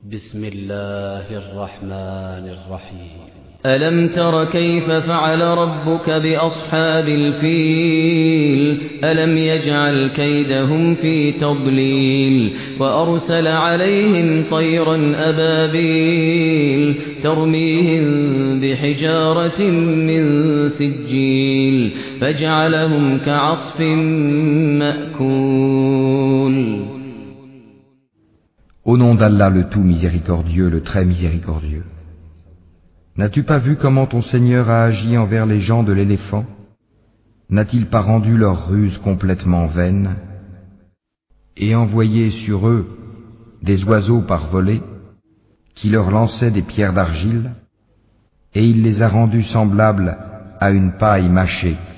بسم الله الرحمن الرحيم ألم تر كيف فعل ربك بأصحاب الفيل ألم يجعل كيدهم في تضليل وأرسل عليهم طيرا أبابيل ترميهم بحجارة من سجيل فجعلهم كعصف مأكول. Au nom d'Allah le tout miséricordieux, le très miséricordieux. N'as-tu pas vu comment ton Seigneur a agi envers les gens de l'éléphant? N'a-t-il pas rendu leur ruse complètement vaine et envoyé sur eux des oiseaux par volée qui leur lançaient des pierres d'argile, et il les a rendus semblables à une paille mâchée?